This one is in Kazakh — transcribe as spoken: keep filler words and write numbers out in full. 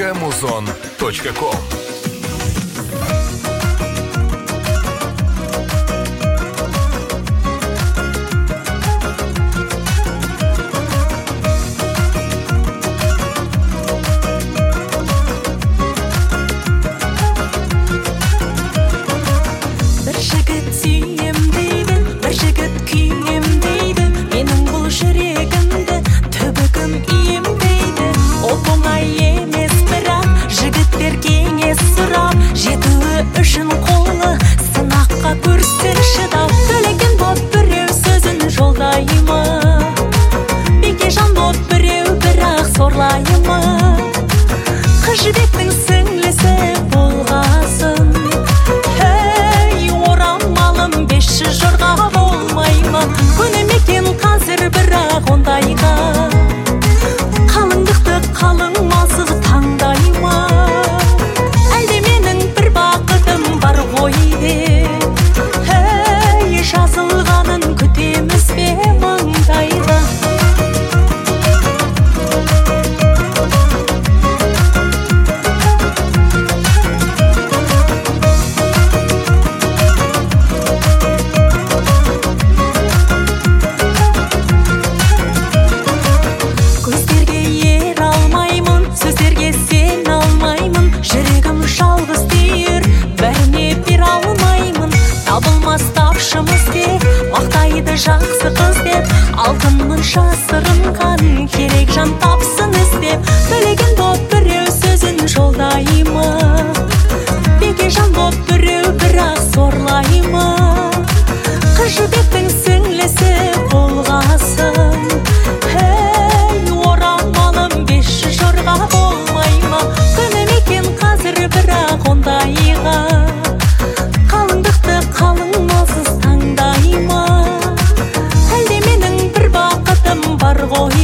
точка музон точка ком. Үшін қолы сынаққа көрсін шыдап төлеген боп біреу сөзін жолдаймы бекежан боп біреу бірақ сорлаймы қыз жібектің сіңлісі болғасын әй орамалым бес жүз жорға болмаймы көнем екен қазір бірақ ондайға қалыңдықты қалың малсыз таңдаймы жазылғанын күтеміз бе маңдайда көздерге ер алмаймын сөздерге сен алмаймын жүрегім жалғыз түйір бәріне бере алмаймын табылмас тапшымыз деп мақтайды жақсы қыз деп алтынның жасырынған керек жан тапсын іздеп төлеген боп біреу сөзін жолдаймы бекежан боп біреу бірақ сорлаймы қыз жібектің сіңлісі болғасын әй орамалым бес жүз жорға болмаймы көнем екен қазір бірақ ондайға қалыңдықты қалың малсыз таңдаймы әлде менің бір бақытым бар ғой